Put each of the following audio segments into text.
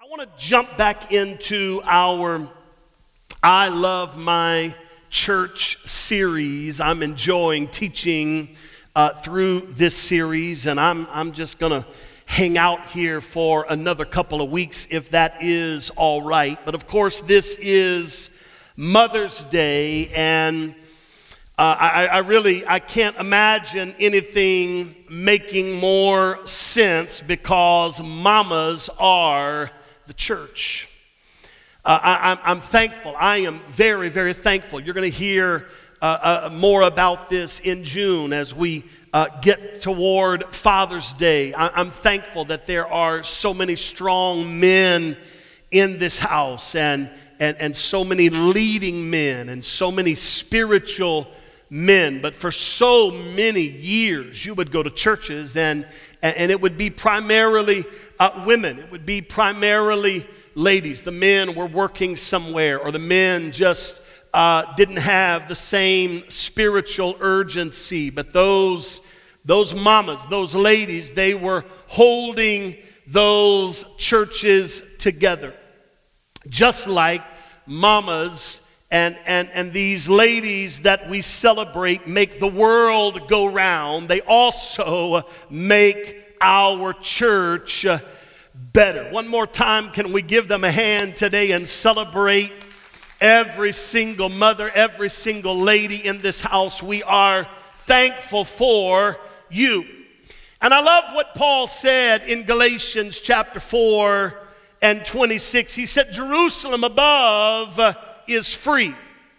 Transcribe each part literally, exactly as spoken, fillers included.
want to jump back into our I Love My Church series. I'm enjoying teaching uh, through this series, and I'm I'm just going to hang out here for another couple of weeks if that is all right. But of course, this is Mother's Day, and uh, I, I really I can't imagine anything making more sense because mamas are the church. Uh, I, I'm, I'm thankful. I am very, very thankful. You're going to hear uh, uh, more about this in June as we uh, get toward Father's Day. I, I'm thankful that there are so many strong men in this house and, and, and so many leading men and so many spiritual men. But for so many years, you would go to churches and, and it would be primarily uh, women. It would be primarily ladies. The men were working somewhere, or the men just uh, didn't have the same spiritual urgency. But those, those mamas, those ladies, they were holding those churches together. Just like mamas and, and, and these ladies that we celebrate make the world go round, they also make our church better. One more time, can we give them a hand today and celebrate every single mother, every single lady in this house? We are thankful for you. And I love what Paul said in Galatians chapter four and twenty-six. He said, Jerusalem above is free,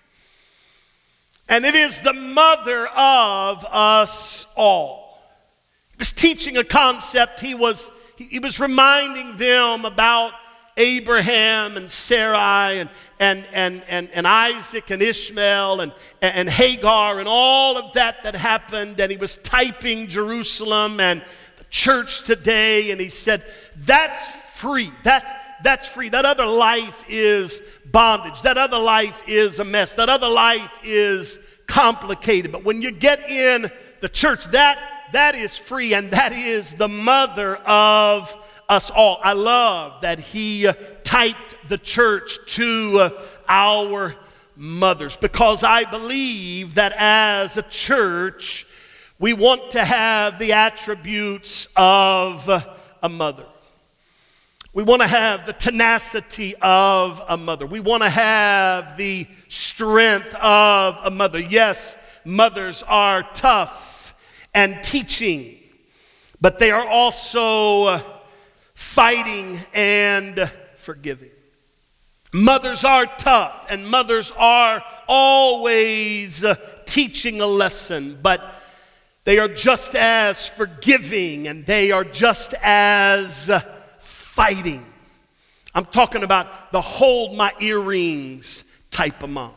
and it is the mother of us all. He was teaching a concept. He was He was reminding them about Abraham and Sarai and, and, and, and, and Isaac and Ishmael and, and Hagar and all of that that happened. And he was typing Jerusalem and the church today. And he said, that's free. That's, that's free. That other life is bondage. That other life is a mess. That other life is complicated. But when you get in the church, that That is free, and that is the mother of us all. I love that he uh, typed the church to uh, our mothers, because I believe that as a church, we want to have the attributes of uh, a mother. We want to have the tenacity of a mother. We want to have the strength of a mother. Yes, mothers are tough and teaching, but they are also fighting and forgiving. Mothers are tough, and mothers are always teaching a lesson, but they are just as forgiving, and they are just as fighting. I'm talking about the hold my earrings type of mom.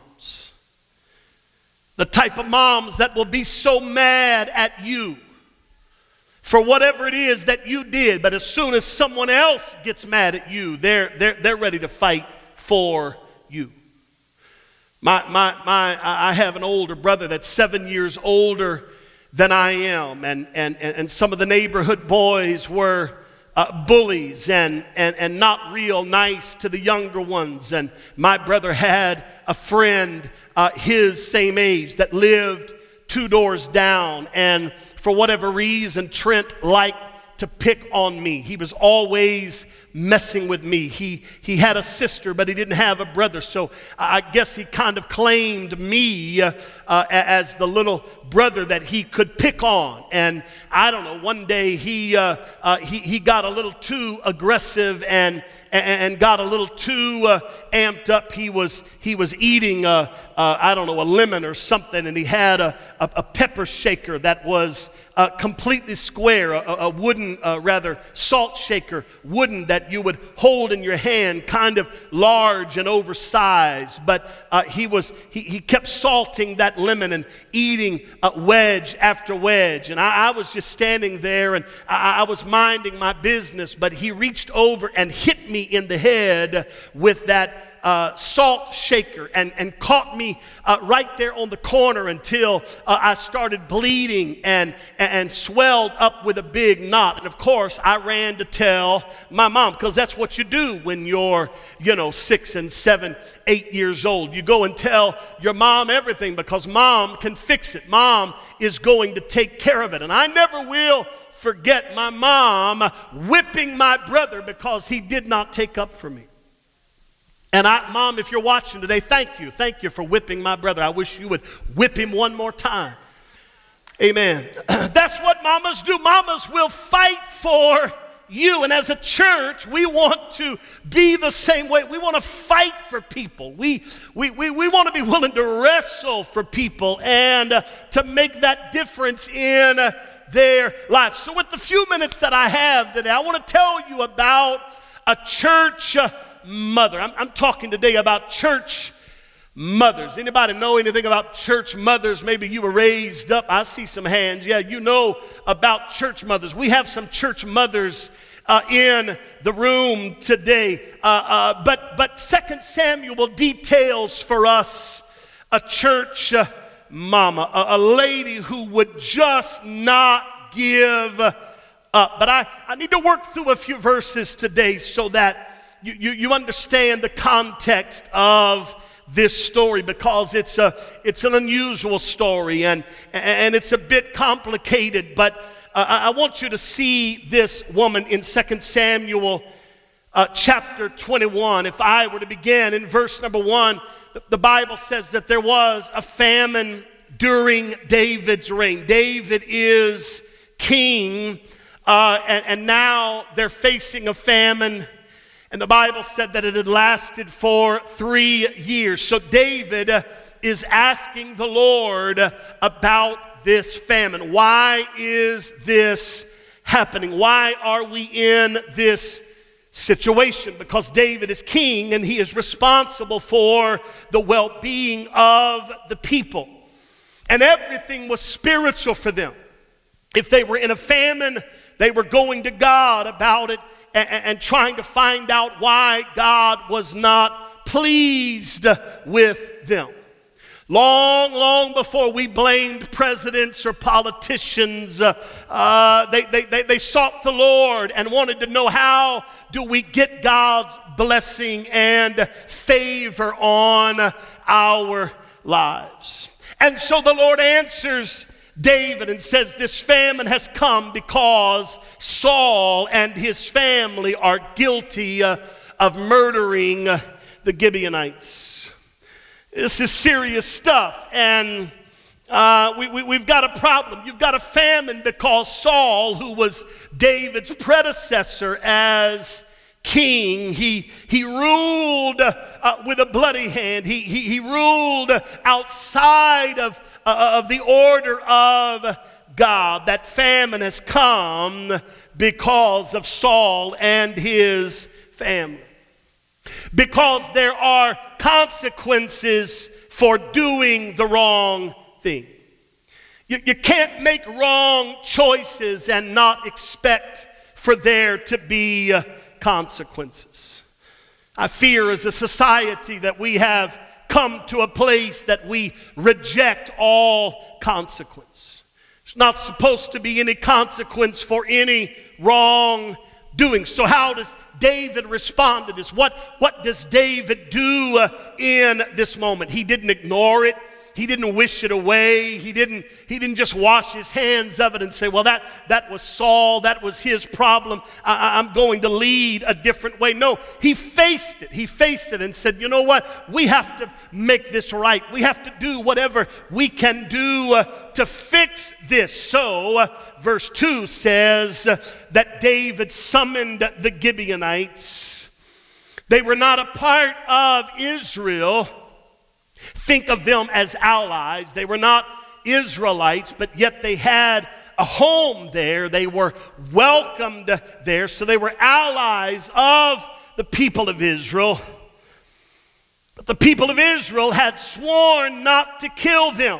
The type of moms that will be so mad at you for whatever it is that you did, but as soon as someone else gets mad at you, they're they're they're ready to fight for you. My my my I have an older brother that's seven years older than I am, and and and some of the neighborhood boys were uh, bullies and and and not real nice to the younger ones. And my brother had a friend Uh, his same age that lived two doors down, and for whatever reason Trent liked to pick on me. He was always messing with me. He he had a sister, but he didn't have a brother, so I guess he kind of claimed me uh, uh, as the little brother that he could pick on. And I don't know, one day he uh, uh, he he got a little too aggressive and and got a little too uh, amped up. He was he was eating a, a I don't know a lemon or something, and he had a a, a pepper shaker that was uh, completely square, a, a wooden uh, rather salt shaker, wooden, that you would hold in your hand, kind of large and oversized. But uh, he was he he kept salting that lemon and eating uh, wedge after wedge, and I, I was just standing there and I, I was minding my business, but he reached over and hit me in the head with that uh, salt shaker and, and caught me uh, right there on the corner until uh, I started bleeding and, and swelled up with a big knot. And of course, I ran to tell my mom, because that's what you do when you're, you know, six and seven, eight years old. You go and tell your mom everything because mom can fix it. Mom is going to take care of it. And I never will forget my mom whipping my brother because he did not take up for me. And I, Mom, if you're watching today, thank you. Thank you for whipping my brother. I wish you would whip him one more time. Amen. That's what mamas do. Mamas will fight for you. And as a church, we want to be the same way. We want to fight for people. We, we, we, we want to be willing to wrestle for people and uh, to make that difference in uh, their lives. So with the few minutes that I have today, I want to tell you about a church uh, mother. I'm, I'm talking today about church mothers. Anybody know anything about church mothers? Maybe you were raised up. I see some hands. Yeah, you know about church mothers. We have some church mothers uh, in the room today. Uh, uh, but but Second Samuel details for us a church uh, mama, a, a lady who would just not give up. But I, I need to work through a few verses today so that You, you, you understand the context of this story, because it's a it's an unusual story and and it's a bit complicated. But uh, I want you to see this woman in Second Samuel uh, chapter twenty-one. If I were to begin in verse number one, the Bible says that there was a famine during David's reign. David is king, uh, and, and now they're facing a famine. And the Bible said that it had lasted for three years. So David is asking the Lord about this famine. Why is this happening? Why are we in this situation? Because David is king and he is responsible for the well-being of the people. And everything was spiritual for them. If they were in a famine, they were going to God about it and, and trying to find out why God was not pleased with them. Long, long before we blamed presidents or politicians, uh, uh, they, they, they, they sought the Lord and wanted to know, how do we get God's blessing and favor on our lives? And so the Lord answers David and says, this famine has come because Saul and his family are guilty uh, of murdering uh, the Gibeonites. This is serious stuff, and uh, we, we, we've got a problem. You've got a famine because Saul, who was David's predecessor as king, he, he ruled uh, with a bloody hand. He, he, he ruled outside of, uh, of the order of God. That famine has come because of Saul and his family. Because there are consequences for doing the wrong thing. You, you can't make wrong choices and not expect for there to be uh, consequences. I fear as a society that we have come to a place that we reject all consequence. There's not supposed to be any consequence for any wrong doing. So how does David respond to this? What, what does David do uh, in this moment? He didn't ignore it. He didn't wish it away. He didn't, he didn't just wash his hands of it and say, well, that, that was Saul. That was his problem. I, I'm going to lead a different way. No, he faced it. He faced it and said, you know what? We have to make this right. We have to do whatever we can do uh, to fix this. So, uh, verse two says uh, that David summoned the Gibeonites. They were not a part of Israel. Think of them as allies. They were not Israelites, but yet they had a home there. They were welcomed there. So they were allies of the people of Israel. But the people of Israel had sworn not to kill them.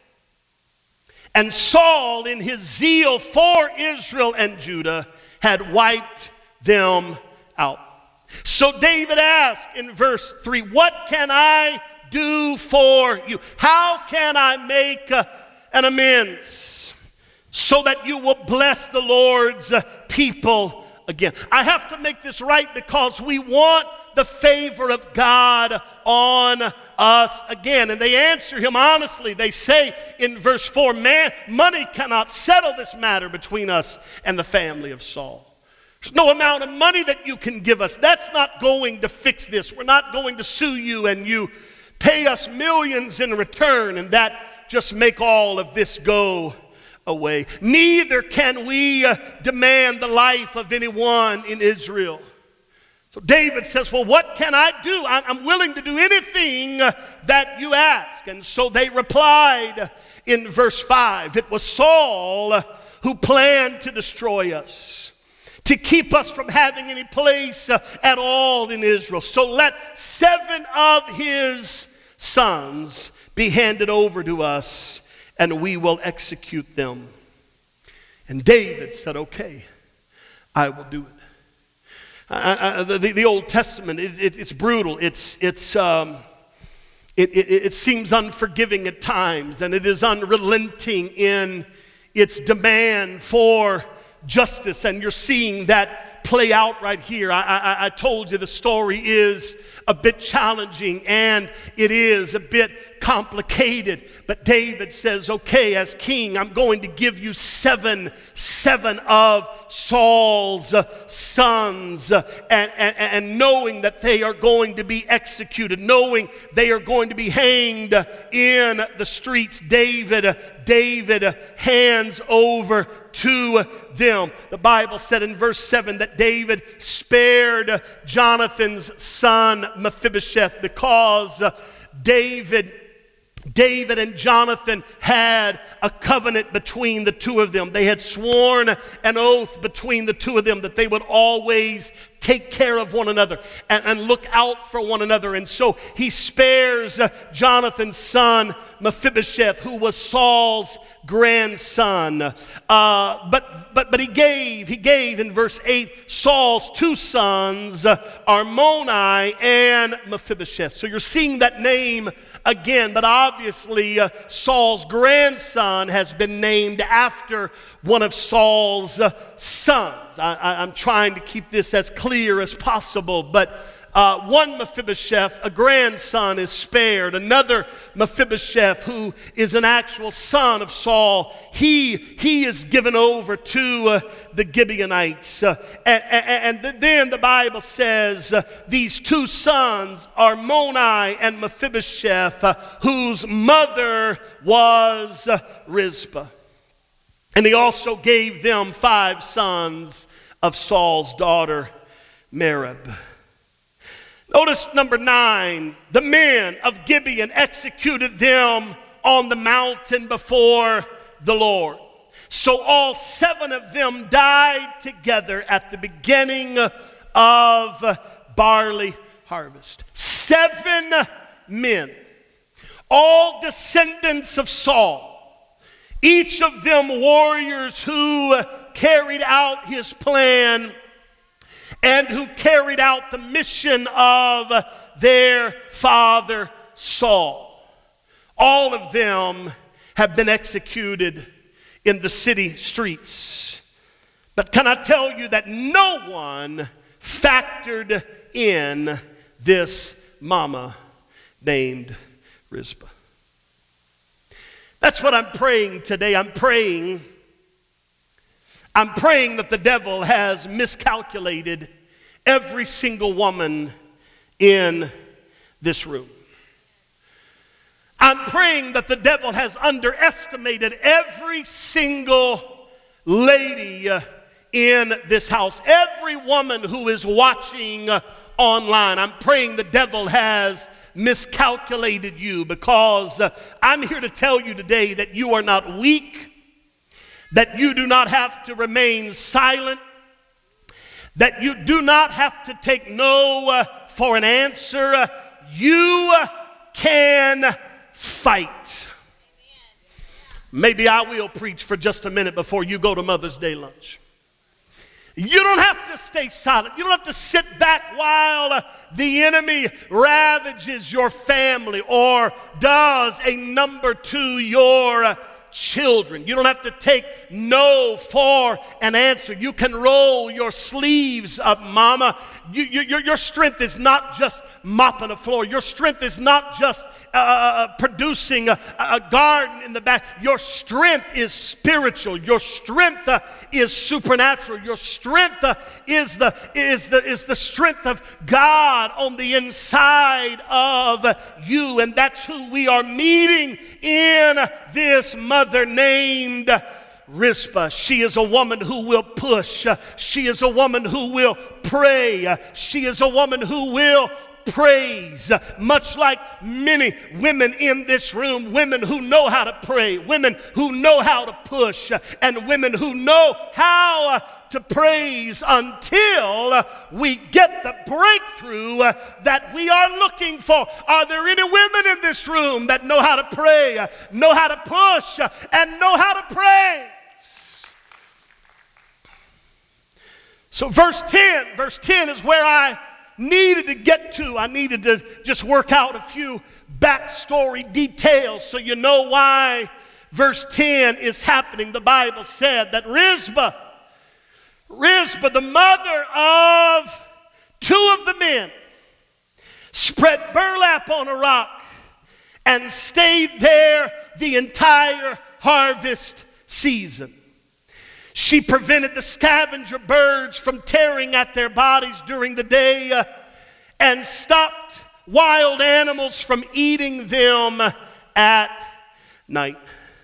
And Saul, in his zeal for Israel and Judah, had wiped them out. So David asked in verse three, what can I do for you? How can I make uh, an amends so that you will bless the Lord's uh, people again? I have to make this right because we want the favor of God on us again. And they answer him honestly. They say in verse four, man, money cannot settle this matter between us and the family of Saul. There's no amount of money that you can give us. That's not going to fix this. We're not going to sue you and you pay us millions in return and that just make all of this go away. Neither can we uh, demand the life of anyone in Israel. So David says, well, what can I do? I'm willing to do anything uh, that you ask. And so they replied in verse five, it was Saul uh, who planned to destroy us, to keep us from having any place uh, at all in Israel. So let seven of his sons be handed over to us, and we will execute them. And David said, okay, I will do it. I, I, the, the Old Testament, it, it, it's brutal. It's, it's, um, it, it, it seems unforgiving at times, and it is unrelenting in its demand for justice, and you're seeing that play out right here. I, I, I told you the story is a bit challenging and it is a bit complicated, but David says, okay, as king, I'm going to give you seven, seven of Saul's uh, sons, uh, and, and, and knowing that they are going to be executed, knowing they are going to be hanged uh, in the streets, David, uh, David uh, hands over to them. The Bible said in verse seven that David spared Jonathan's son Mephibosheth because uh, David David and Jonathan had a covenant between the two of them. They had sworn an oath between the two of them that they would always take care of one another and, and look out for one another. And so he spares uh, Jonathan's son Mephibosheth, who was Saul's grandson. Uh, but but but he gave, he gave in verse eight, Saul's two sons, uh, Armoni and Mephibosheth. So you're seeing that name again, but obviously uh, Saul's grandson has been named after one of Saul's uh, sons. I, I, I'm trying to keep this as clear as possible, but uh, one Mephibosheth, a grandson, is spared. Another Mephibosheth, who is an actual son of Saul, he, he is given over to uh, the Gibeonites. Uh, and, and, and then the Bible says uh, these two sons, Armoni and Mephibosheth, uh, whose mother was uh, Rizpah. And he also gave them five sons of Saul's daughter, Merab. Notice number nine, the men of Gibeon executed them on the mountain before the Lord. So all seven of them died together at the beginning of barley harvest. Seven men, all descendants of Saul, each of them warriors who carried out his plan and who carried out the mission of their father Saul. All of them have been executed in the city streets. But can I tell you that no one factored in this mama named Rizpah? That's what I'm praying today. I'm praying I'm praying that the devil has miscalculated every single woman in this room. I'm praying that the devil has underestimated every single lady uh, in this house, every woman who is watching uh, online. I'm praying the devil has miscalculated you, because uh, I'm here to tell you today that you are not weak, that you do not have to remain silent, that you do not have to take no uh, for an answer. Uh, you uh, can fight. Maybe I will preach for just a minute before you go to Mother's Day lunch. You don't have to stay silent. You don't have to sit back while uh, the enemy ravages your family or does a number to your uh, children. You don't have to take no for an answer. You can roll your sleeves up, mama. You, you, your, your strength is not just mopping the floor. Your strength is not just uh, producing a, a garden in the back. Your strength is spiritual. Your strength uh, is supernatural. Your strength uh, is the is the is the strength of God on the inside of you, and that's who we are meeting in this mother named Rizpah. She is a woman who will push. She is a woman who will pray. She is a woman who will praise. Much like many women in this room, women who know how to pray, women who know how to push, and women who know how to praise until we get the breakthrough that we are looking for. Are there any women in this room that know how to pray, know how to push, and know how to praise? So verse ten, verse ten is where I needed to get to. I needed to just work out a few backstory details so you know why verse ten is happening. The Bible said that Rizpah, Rizpah, the mother of two of the men, spread burlap on a rock and stayed there the entire harvest season. She prevented the scavenger birds from tearing at their bodies during the day uh, and stopped wild animals from eating them at night.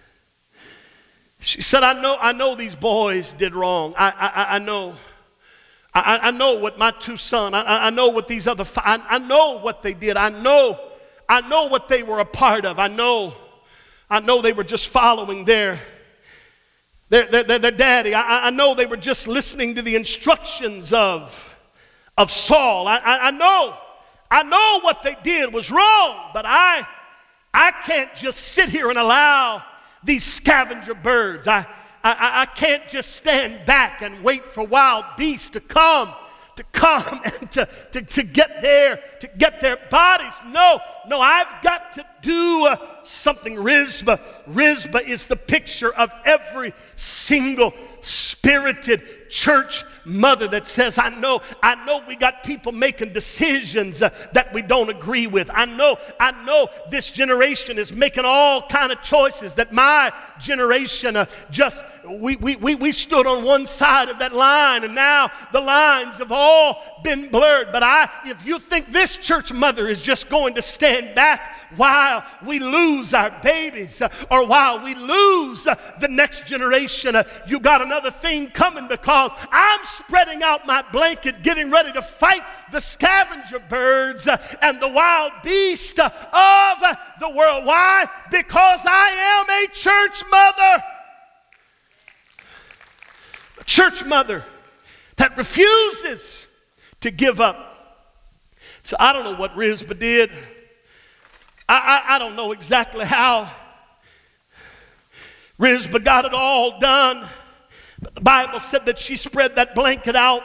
She said, I know, I know these boys did wrong. I, I, I know. I, I know what my two sons, I, I know what these other, I, I know what they did. I know, I know what they were a part of. I know, I know they were just following their Their, their, their daddy. I, I know they were just listening to the instructions of, of Saul. I, I, I know, I know what they did was wrong, but I, I can't just sit here and allow these scavenger birds. I, I, I can't just stand back and wait for wild beasts to come, to come and to, to, to get there, to get their bodies. No, no, I've got to do uh, something. Rizpah, Rizpah is the picture of every single spirited church mother that says, I know, I know we got people making decisions uh, that we don't agree with. I know, I know this generation is making all kind of choices that my generation uh, just, we, we, we, we stood on one side of that line, and now the lines have all been blurred. But I, if you think this church mother is just going to stand back while we lose our babies uh, or while we lose uh, the next generation, uh, you got another thing coming, because I'm spreading out my blanket, getting ready to fight the scavenger birds uh, and the wild beast uh, of uh, the world. Why? Because I am a church mother. A church mother that refuses to give up. So I don't know what Rizpah did. I, I, I don't know exactly how Rizpah got it all done. But the Bible said that she spread that blanket out.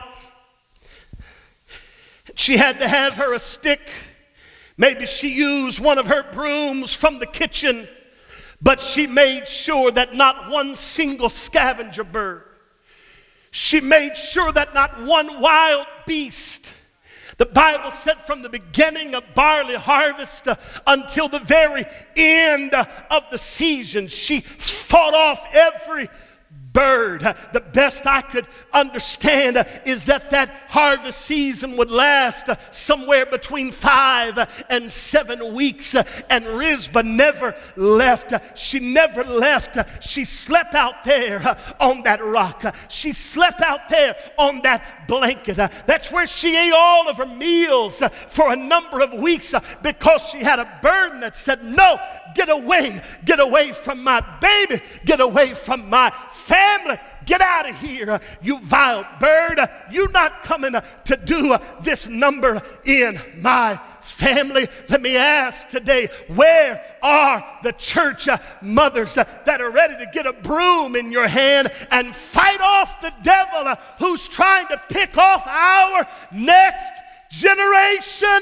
She had to have her a stick. Maybe she used one of her brooms from the kitchen. But she made sure that not one single scavenger bird, she made sure that not one wild beast. The Bible said from the beginning of barley harvest uh, until the very end uh, of the season, she fought off every bird. Uh, the best I could understand uh, is that that harvest season would last uh, somewhere between five uh, and seven weeks. Uh, and Rizpah never left. Uh, she never left. Uh, she slept out there uh, on that rock. Uh, she slept out there on that blanket. Uh, that's where she ate all of her meals uh, for a number of weeks uh, because she had a burden that said, no, get away, get away from my baby, get away from my family. Get out of here, uh, you vile bird. Uh, you're not coming uh, to do uh, this number in my family, let me ask today, where are the church uh, mothers uh, that are ready to get a broom in your hand and fight off the devil uh, who's trying to pick off our next generation?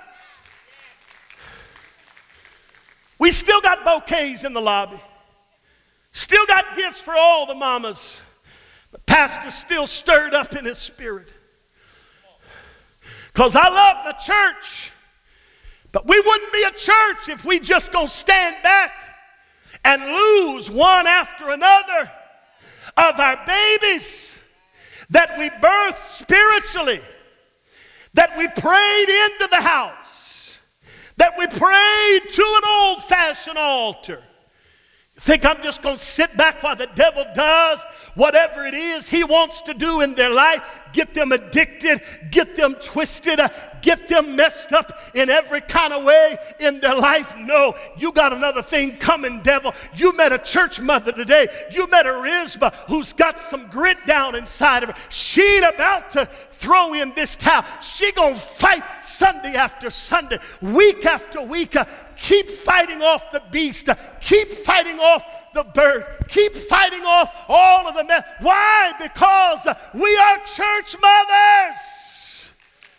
We still got bouquets in the lobby. Still got gifts for all the mamas. But pastor's still stirred up in his spirit. Because I love the church. But we wouldn't be a church if we just gonna stand back and lose one after another of our babies that we birthed spiritually, that we prayed into the house, that we prayed to an old-fashioned altar. You think I'm just going to sit back while the devil does whatever it is he wants to do in their life, get them addicted, get them twisted, uh, get them messed up in every kind of way in their life? No, you got another thing coming, devil. You met a church mother today. You met a Rizbah who's got some grit down inside of her. She ain't about to throw in this towel. She gonna fight Sunday after Sunday, week after week. Uh, keep fighting off the beast. Uh, keep fighting off the bird. Keep fighting off all of the men. Why? Because uh, we are church mothers.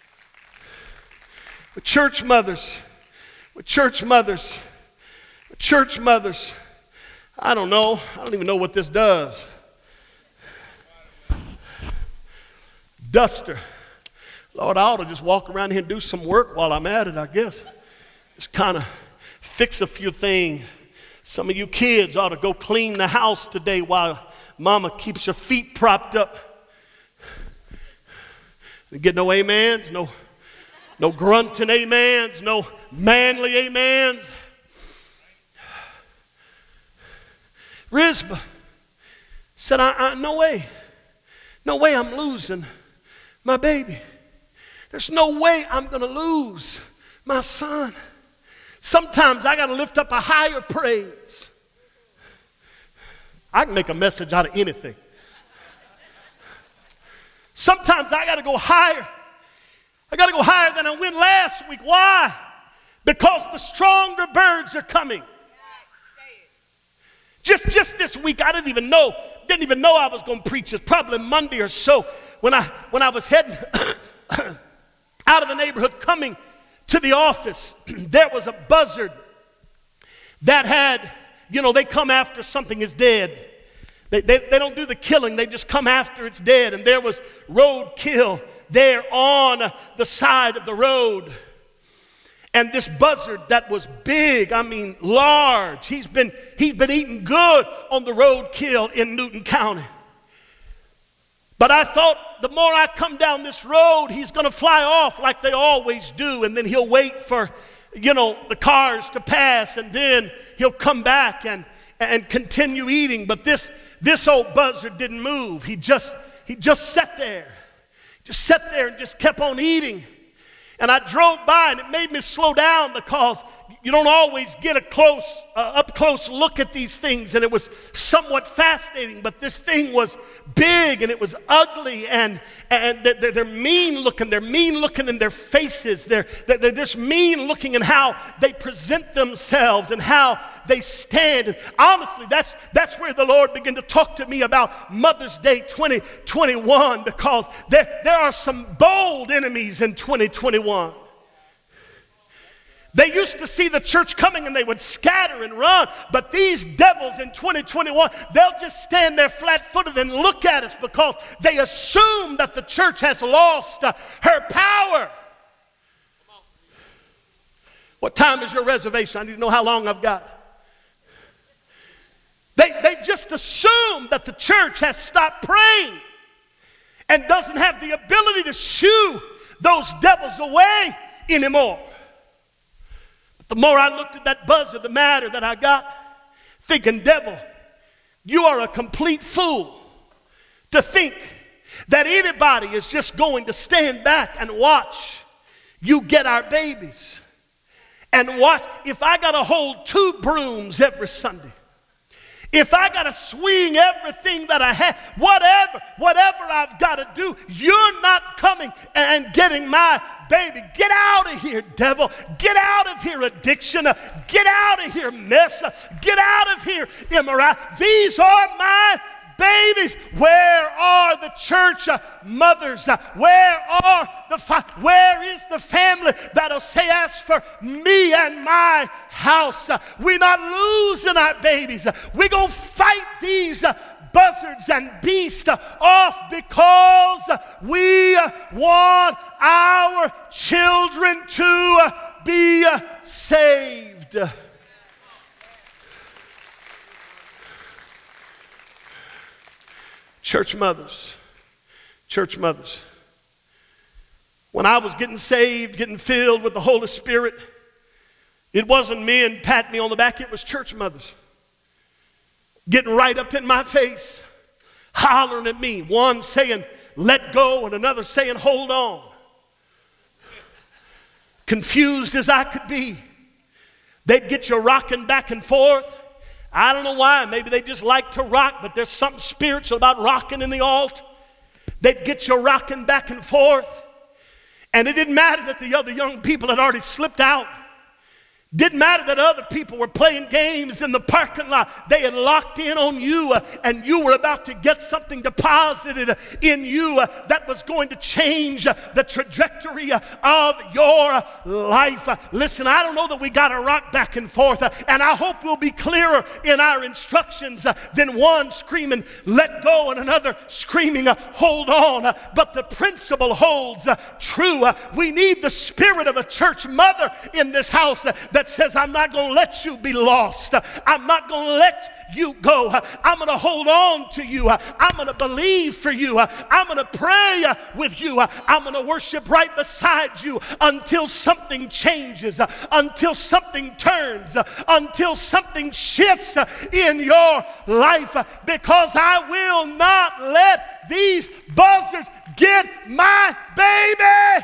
With church mothers. With church mothers. With church mothers. I don't know. I don't even know what this does. Duster. Lord, I ought to just walk around here and do some work while I'm at it, I guess. Just kind of fix a few things. Some of you kids ought to go clean the house today while mama keeps her feet propped up. You get no amens, no, no grunting amens, no manly amens. Rizbah said, I, I, no way, no way I'm losing my baby. There's no way I'm going to lose my son. Sometimes I got to lift up a higher praise. I can make a message out of anything. Sometimes I got to go higher. I got to go higher than I went last week. Why? Because the stronger birds are coming. Just, just this week, I didn't even know, didn't even know I was going to preach. It's probably Monday or so when I, when I was heading out of the neighborhood coming to the office. There was a buzzard that had, you know, they come after something is dead. They, they, they don't do the killing, they just come after it's dead. And there was roadkill there on the side of the road. And this buzzard that was big, I mean large, he's been, he's been eating good on the roadkill in Newton County. But I thought the more I come down this road, he's going to fly off like they always do. And then he'll wait for, you know, the cars to pass. And then he'll come back and, and continue eating. But this, this old buzzard didn't move. He just, he just sat there. Just sat there and just kept on eating. And I drove by and it made me slow down because you don't always get a close, uh, up close look at these things. And it was somewhat fascinating, but this thing was big and it was ugly and, and they're, they're mean looking. They're mean looking in their faces. They're, they're just mean looking in how they present themselves and how they stand. And honestly, that's, that's where the Lord began to talk to me about Mother's Day twenty twenty-one, because there, there are some bold enemies in twenty twenty-one. They used to see the church coming and they would scatter and run. But these devils in twenty twenty-one, they'll just stand there flat-footed and look at us because they assume that the church has lost uh, her power. What time is your reservation? I need to know how long I've got. They, they just assume that the church has stopped praying and doesn't have the ability to shoo those devils away anymore. The more I looked at that buzzard, the madder that I got, thinking, devil, you are a complete fool to think that anybody is just going to stand back and watch you get our babies. And watch, if I got to hold two brooms every Sunday, if I got to swing everything that I have, whatever, whatever I've got to do, you're not coming and getting my baby. Get out of here, devil. Get out of here, addiction. Get out of here, mess. Get out of here, immorality. These are my babies. Where are the church uh, mothers? Uh, where are the fa- where is the family that'll say, as for me and my house, uh, we're not losing our babies. Uh, we're going to fight these uh, buzzards and beasts uh, off because uh, we uh, want our children to uh, be uh, saved. Church mothers, church mothers. When I was getting saved, getting filled with the Holy Spirit, it wasn't men patting me on the back, it was church mothers. Getting right up in my face, hollering at me. One saying, let go, and another saying, hold on. Confused as I could be, they'd get you rocking back and forth. I don't know why. Maybe they just like to rock, but there's something spiritual about rocking in the altar. They'd get you rocking back and forth. And it didn't matter that the other young people had already slipped out. Didn't matter that other people were playing games in the parking lot. They had locked in on you, uh, and you were about to get something deposited uh, in you uh, that was going to change uh, the trajectory uh, of your uh, life. Uh, listen, I don't know that we got to rock back and forth, uh, and I hope we'll be clearer in our instructions uh, than one screaming, let go, and another screaming, uh, hold on. Uh, but the principle holds uh, true. Uh, we need the spirit of a church mother in this house uh, that says, I'm not going to let you be lost. I'm not going to let you go. I'm going to hold on to you. I'm going to believe for you. I'm going to pray with you. I'm going to worship right beside you until something changes, until something turns, until something shifts in your life, because I will not let these buzzards get my baby.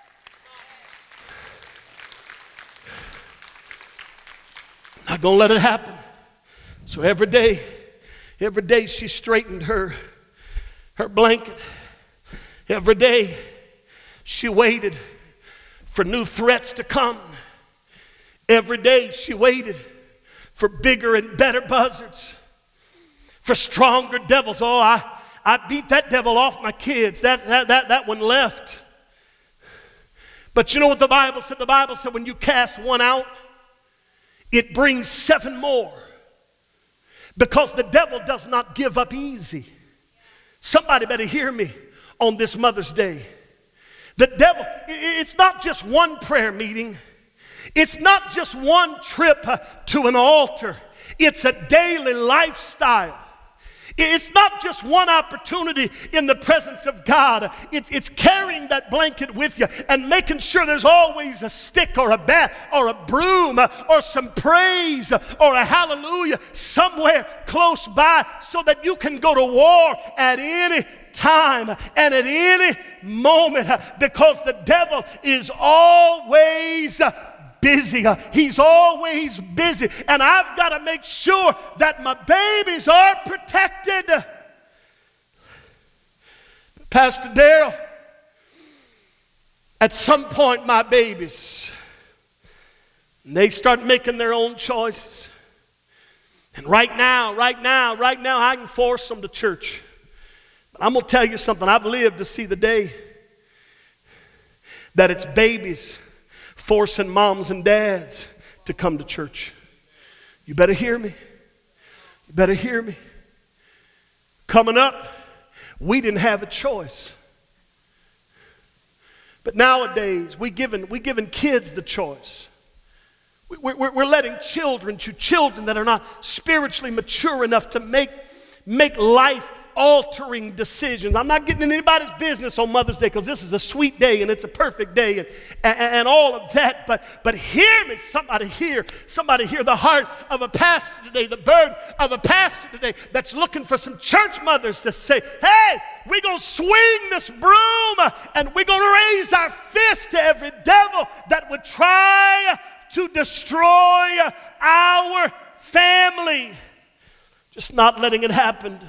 Not gonna let it happen. So every day, every day she straightened her, her blanket. Every day she waited for new threats to come. Every day she waited for bigger and better buzzards, for stronger devils. Oh, I, I beat that devil off my kids. That, that, that, that one left. But you know what the Bible said? The Bible said when you cast one out, it brings seven more, because the devil does not give up easy. Somebody better hear me on this Mother's Day. The devil, it's not just one prayer meeting. It's not just one trip to an altar. It's a daily lifestyle. It's not just one opportunity in the presence of God. It's, it's carrying that blanket with you and making sure there's always a stick or a bat or a broom or some praise or a hallelujah somewhere close by, so that you can go to war at any time and at any moment, because the devil is always busy. He's always busy. And I've got to make sure that my babies are protected. Pastor Darrell, at some point my babies, they start making their own choices. And right now, right now, right now, I can force them to church. But I'm going to tell you something. I've lived to see the day that it's babies forcing moms and dads to come to church. You better hear me. You better hear me. Coming up, we didn't have a choice. But nowadays, we giving, we giving kids the choice. We, we're, we're letting children choose, children that are not spiritually mature enough to make, make life altering decisions. I'm not getting in anybody's business on Mother's Day, because this is a sweet day and it's a perfect day and, and, and all of that. But, but hear me, somebody here, somebody hear the heart of a pastor today, the burden of a pastor today that's looking for some church mothers to say, hey, we're going to swing this broom and we're going to raise our fist to every devil that would try to destroy our family. Just not letting it happen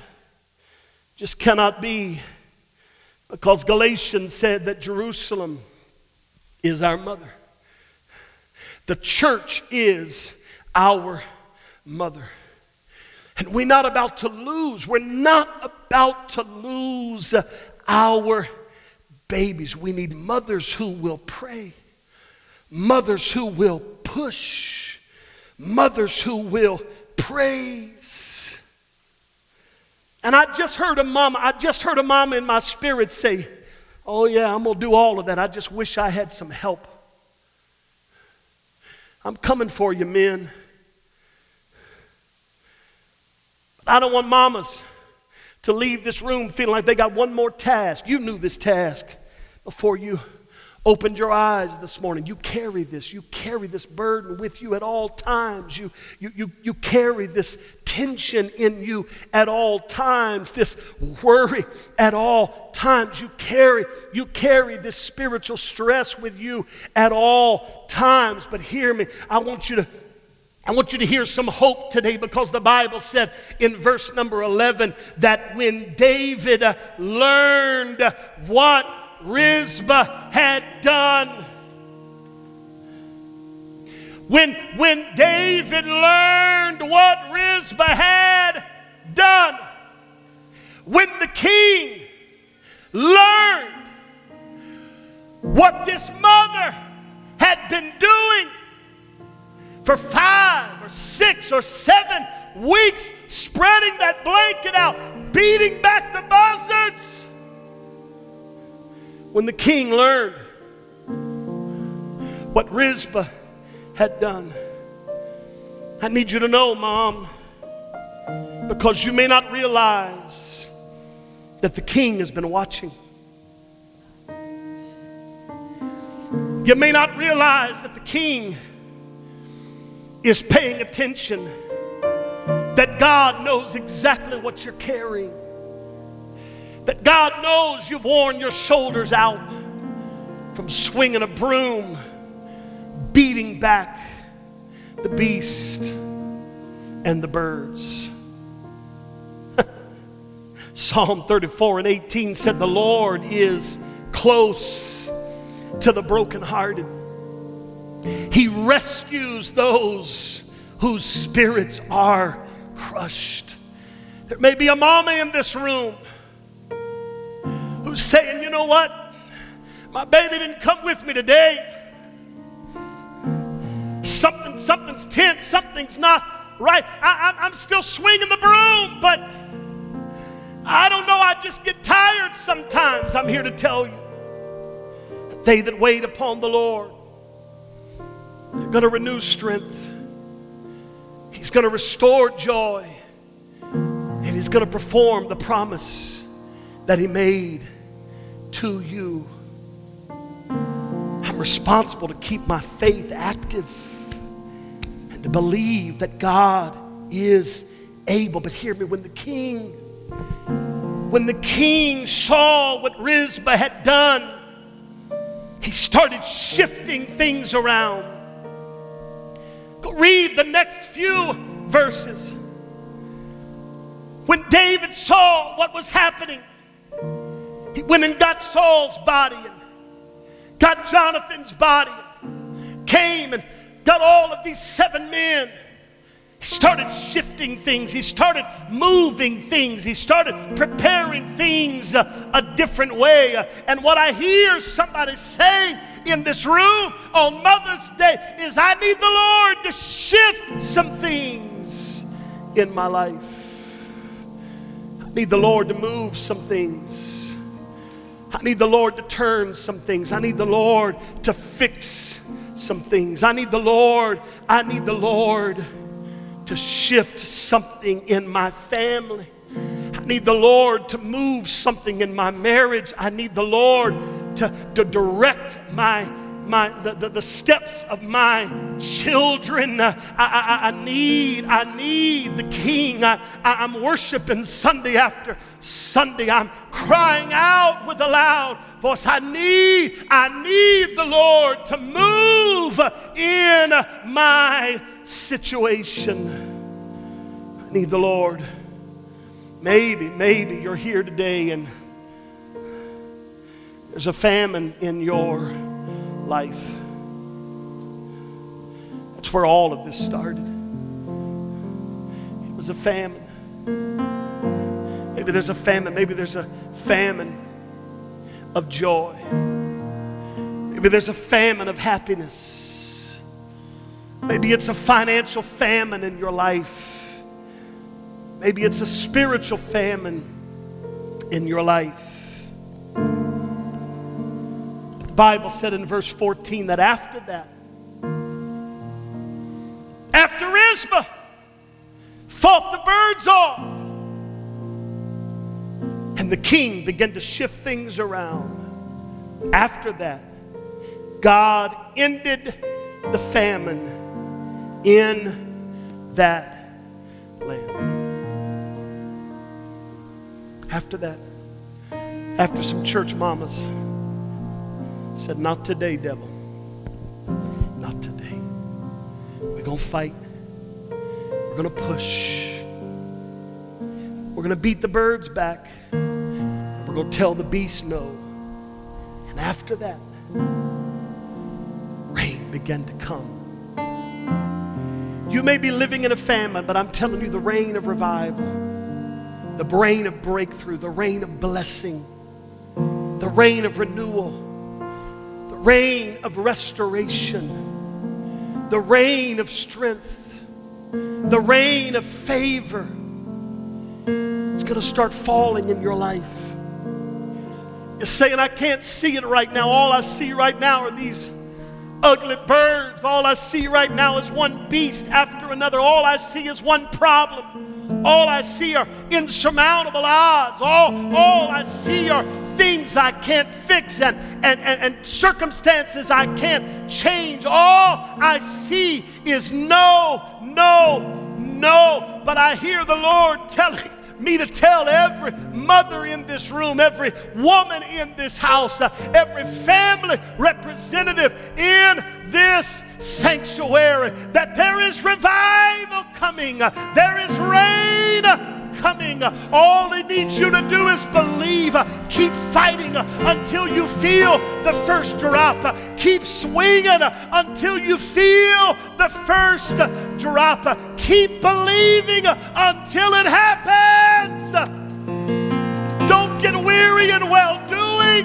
just cannot be, because Galatians said that Jerusalem is our mother. The church is our mother. And we're not about to lose. We're not about to lose our babies. We need mothers who will pray. Mothers who will push. Mothers who will praise. And I just heard a mama, I just heard a mama in my spirit say, oh yeah, I'm going to do all of that. I just wish I had some help. I'm coming for you, men. But I don't want mamas to leave this room feeling like they got one more task. You knew this task before you opened your eyes this morning. You carry this. You carry this burden with you at all times. You, you, you, you carry this tension in you at all times, this worry at all times. You carry, you carry this spiritual stress with you at all times. But hear me, I want you to I want you to hear some hope today, because the Bible said in verse number eleven that when David uh, learned what Rizpah had done, when, when David learned what Rizpah had done, when the king learned what this mother had been doing for five or six or seven weeks, spreading that blanket out, beating back the buzzards. When the king learned what Rizpah had done, I need you to know, Mom, because you may not realize that the king has been watching. You may not realize that the king is paying attention, that God knows exactly what you're carrying, that God knows you've worn your shoulders out from swinging a broom, beating back the beast and the birds. Psalm thirty-four and eighteen said, the Lord is close to the brokenhearted. He rescues those whose spirits are crushed. There may be a mama in this room who's saying, you know what? My baby didn't come with me today. Something, something's tense. Something's not right. I, I, I'm still swinging the broom, but I don't know. I just get tired sometimes. I'm here to tell you, they that wait upon the Lord, they're going to renew strength. He's going to restore joy. And He's going to perform the promise that He made to you. I'm responsible to keep my faith active and to believe that God is able. But hear me, when the king, when the king saw what Rizpah had done, he started shifting things around. Go read the next few verses. When David saw what was happening, he went and got Saul's body and got Jonathan's body, and came and got all of these seven men. He started shifting things. He started moving things. He started preparing things a, a different way. And what I hear somebody saying in this room on Mother's Day is, I need the Lord to shift some things in my life. I need the Lord to move some things. I need the Lord to turn some things. I need the Lord to fix some things. I need the Lord, I need the Lord to shift something in my family. I need the Lord to move something in my marriage. I need the Lord to, to direct my, my the, the, the steps of my children. Uh, I, I, I need, I need the King. I, I, I'm worshiping Sunday after Sunday. I'm crying out with a loud voice. I need, I need the Lord to move in my situation. I need the Lord. Maybe, maybe you're here today and there's a famine in your life. That's where all of this started. It was a famine. Maybe there's a famine. Maybe there's a famine of joy. Maybe there's a famine of happiness. Maybe it's a financial famine in your life. Maybe it's a spiritual famine in your life. The Bible said in verse fourteen that after that, after Rizpah fought the birds off, and the king began to shift things around. After that, God ended the famine in that land. After that, after some church mamas said, not today, devil. Not today. We're going to fight. We're going to push. We're going to beat the birds back. We're going to tell the beast no. And after that, rain began to come. You may be living in a famine, but I'm telling you, the rain of revival, the rain of breakthrough, the rain of blessing, the rain of renewal, the rain of restoration, the rain of strength, the rain of favor, it's going to start falling in your life. You're saying, I can't see it right now. All I see right now are these ugly birds. All I see right now is one beast after another. All I see is one problem. All I see are insurmountable odds. All, all I see are things I can't fix and, and, and, and circumstances I can't change. All I see is no, no, no. But I hear the Lord telling me to tell every mother in this room, every woman in this house, uh, every family representative in this sanctuary, that there is revival coming. Uh, there is rain coming. Uh, all it needs you to do is believe. Uh, keep fighting uh, until you feel the first drop. Uh, keep swinging uh, until you feel the first uh, drop. Uh, keep believing uh, until it happens. Uh, don't get weary in well-doing.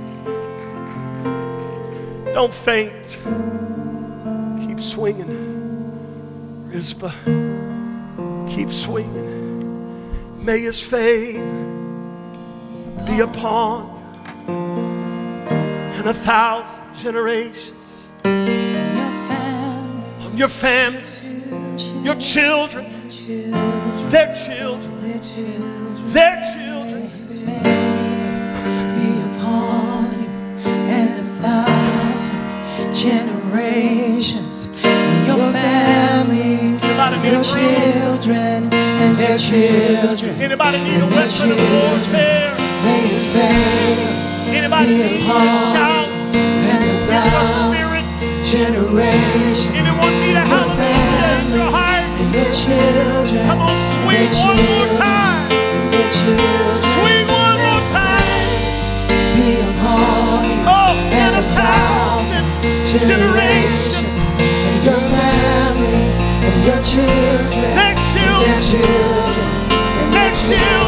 Don't faint. Keep swinging. Rizpah, keep swinging. May his favor be upon you in a thousand generations. Your family, On your families, your children, their children, their children. His favor be upon you and a thousand generations. Your family, your children, and their children. Anybody need a and their weapon of warfare? May his favor Anybody be need to upon shout? and a thousand generations. Anyone need a Your hallelujah in your family heart? and your children. Come on, swing and one more children, time. and their children. Swing one more time. Be upon you Oh, and a thousand generations. And your family and your children. Their And their children. children. And Their their children.